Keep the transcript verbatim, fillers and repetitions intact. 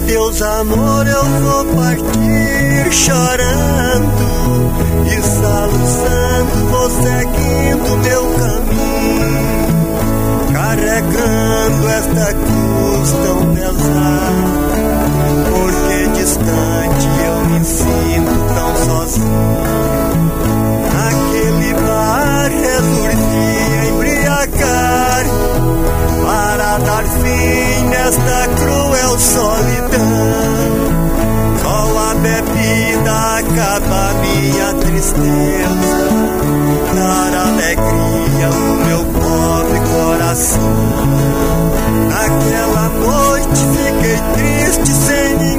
teus amor eu vou partir chorando, e soluçando vou seguindo meu caminho, carregando esta cruz tão pesada, porque distante eu me sinto tão sozinho. Naquele bar resolvi embriagar para dar fim nesta cruel solidão. Só a bebida acaba minha tristeza, dar alegria no meu pobre coração. Naquela noite fiquei triste sem ninguém.